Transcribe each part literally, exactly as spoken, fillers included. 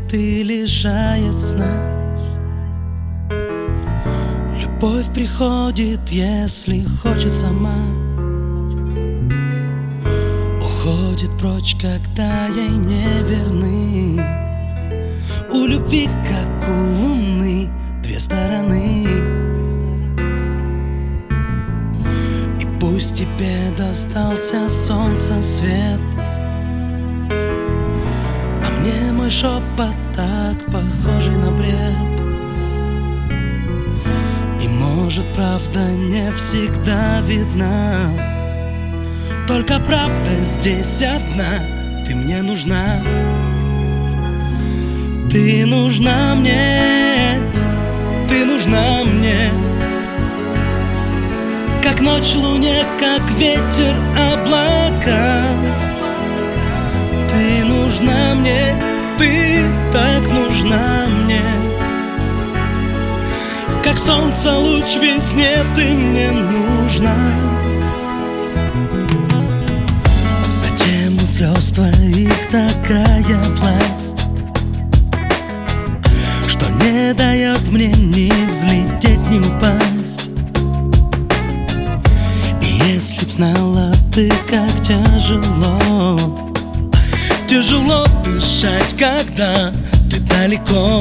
ты лишает сна. Любовь приходит, если хочет сама, уходит прочь, когда ей не верны. У любви, как у луны, две стороны. И пусть тебе достался солнца свет, а мне мой шепот так похожий на бред. И может, правда не всегда видна, только правда здесь одна. Ты мне нужна, ты нужна мне, ты нужна мне. Как ночь луне, как ветер облака. Ты нужна мне, ты так нужна мне. Как солнце луч в весне, ты мне нужна. Затем у слез твоих такая власть, что не дает мне ни взлететь, ни упасть. И если б знала ты, как тяжело, тяжело дышать, когда ты далеко,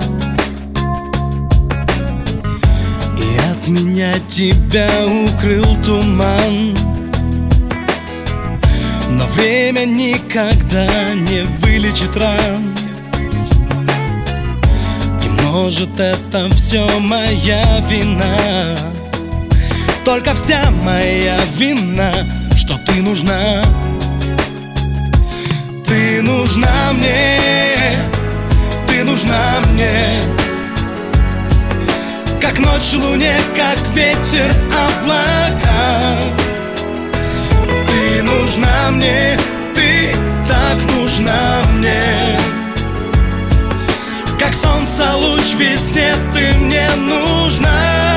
и от меня тебя укрыл туман. Но время никогда не вылечит ран. Может, это все моя вина, только вся моя вина, что ты нужна. Ты нужна мне, ты нужна мне. Как ночь луне, как ветер облака. Ты нужна мне, ты так нужна мне. Как солнце луч в весне, ты мне нужна.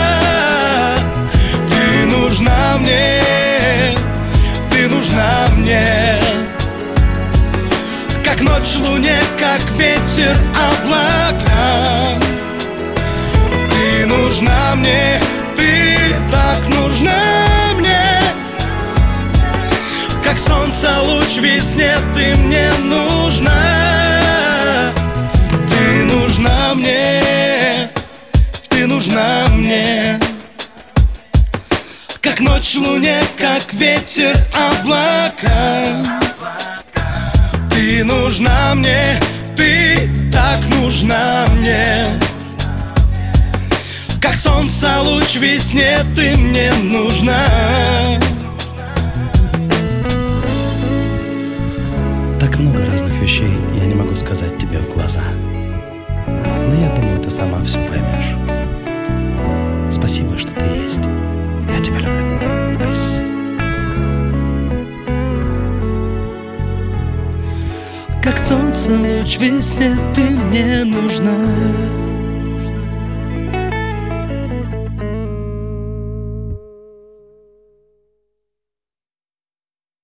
Ты нужна мне, ты нужна мне. Как ночь луне, как ветер облака. Ты нужна мне, ты так нужна мне. Как солнце луч в весне, ты мне нужна. Ты нужна мне, ты нужна мне. Как ночь луне, как ветер облака. Ты нужна мне, ты так нужна мне. Как солнце луч в весне, ты мне нужна. Так много разных вещей я не могу сказать тебе в глаза, но я думаю, ты сама все поймешь. Спасибо, что ты есть. Я тебя люблю. Peace. Как солнце луч в весне, ты мне нужна.